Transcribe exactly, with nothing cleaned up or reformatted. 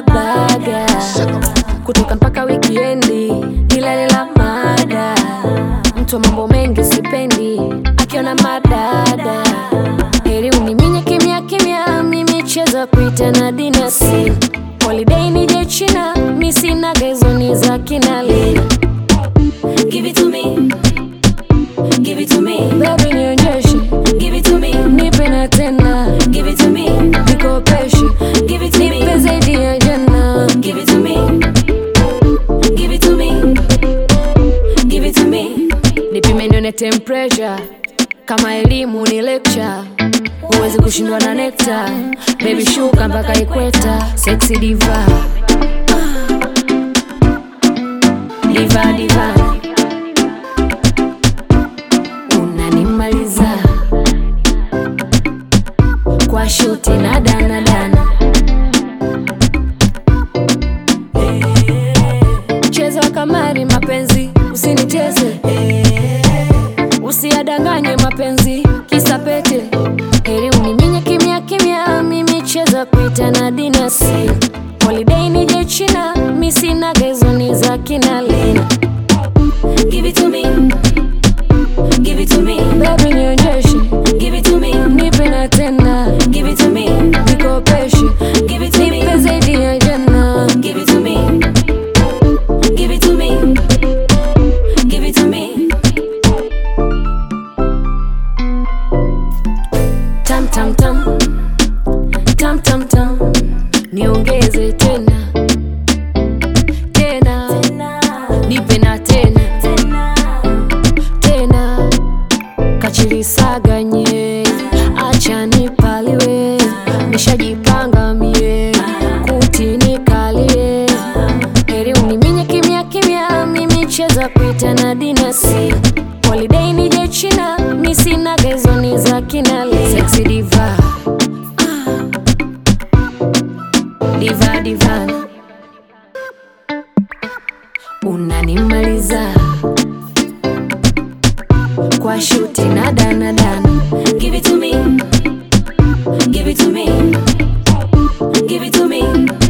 baga kutoka mpaka wikiendi, ila lela mada. Mtu wa mambo mengi sipendi, akiona madada heri uniminye kimya kimya. Mimi cheza kuita na dinasi, holiday nije China, mi sina gazoni za kinali. Give it to me, give it to me, Baby nionyeshe, give it to me, nipe na tena, give it to me, nikopeshe, give it to me, nipe zaidi ya jana. give it to me, give it to me, give it to me. Nipime nione temperature, kama elimu ni lecture, huwezi kushindwa na nectar. Baby shuka mpaka ikweta, sexy diva, diva diva, unanimaliza kwa shuti na dana dana. Cheza kamari mapenzi, usiniteze, usiadanganye mapenzi kisa pete. Heri uniminye kimya kimya, mimi cheza kuita na dinasi, holiday nije China, mi sina gazoni za kinalina. Give it to me, give it to me, Baby nionyeshe, give it to me, nipe na tena, give it to me, nikopeshe, give it to me, nipe zaidi ya jana. give it to me, give it to me, give it to me. Tam tam tam, tam tam tam, niongeze tena tena, nipe na tena tena, kachilisaganye, acha nipaliwe, nishajipanga mie, kuti nikalie. Heri uniminye kimya kimya, mimi cheza kuita na dinasi, holiday nije China, mi sina gazoni za kinali. Sexy diva, diva diva, unanimaliza kwa shuti na dana dana. Give it to me, give it to me, give it to me.